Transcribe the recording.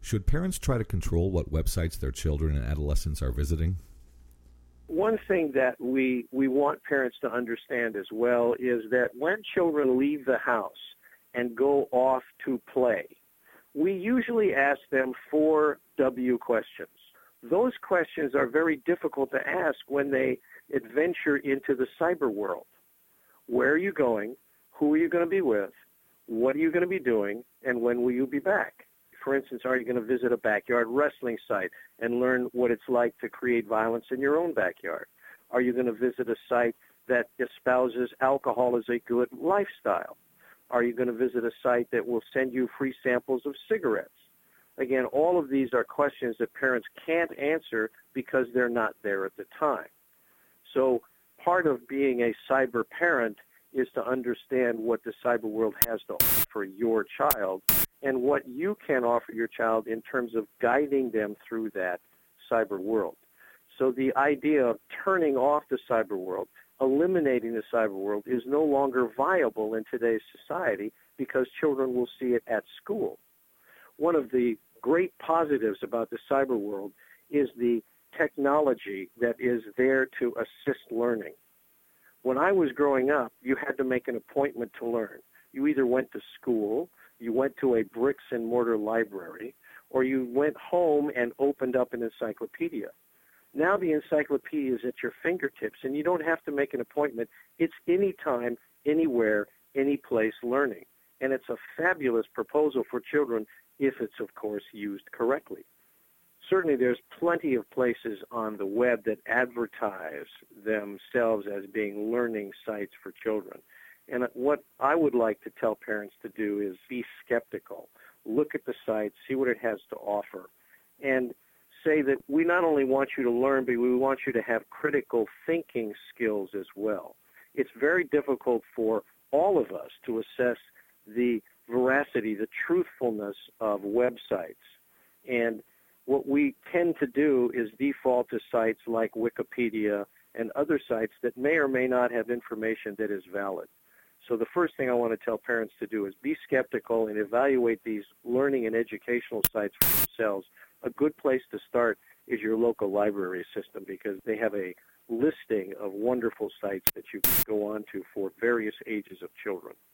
Should parents try to control what websites their children and adolescents are visiting? One thing that we want parents to understand as well is that when children leave the house and go off to play, we usually ask them 4 W questions. Those questions are very difficult to ask when they adventure into the cyber world. Where are you going? Who are you going to be with? What are you going to be doing? And when will you be back? For instance, are you going to visit a backyard wrestling site and learn what it's like to create violence in your own backyard? Are you going to visit a site that espouses alcohol as a good lifestyle? Are you going to visit a site that will send you free samples of cigarettes? Again, all of these are questions that parents can't answer because they're not there at the time. So part of being a cyber parent is to understand what the cyber world has to offer your child and what you can offer your child in terms of guiding them through that cyber world. So the idea of turning off the cyber world, eliminating the cyber world, is no longer viable in today's society because children will see it at school. One of the great positives about the cyber world is the technology that is there to assist learning. When I was growing up, you had to make an appointment to learn. You either went to school, you went to a bricks and mortar library, or you went home and opened up an encyclopedia. Now the encyclopedia is at your fingertips, and you don't have to make an appointment. It's anytime, anywhere, any place learning. And it's a fabulous proposal for children if it's, of course, used correctly. Certainly there's plenty of places on the web that advertise themselves as being learning sites for children. And what I would like to tell parents to do is be skeptical. Look at the site, see what it has to offer, and say that we not only want you to learn, but we want you to have critical thinking skills as well. It's very difficult for all of us to assess the veracity, the truthfulness of websites. And what we tend to do is default to sites like Wikipedia and other sites that may or may not have information that is valid. So the first thing I want to tell parents to do is be skeptical and evaluate these learning and educational sites for themselves. A good place to start is your local library system because they have a listing of wonderful sites that you can go on to for various ages of children.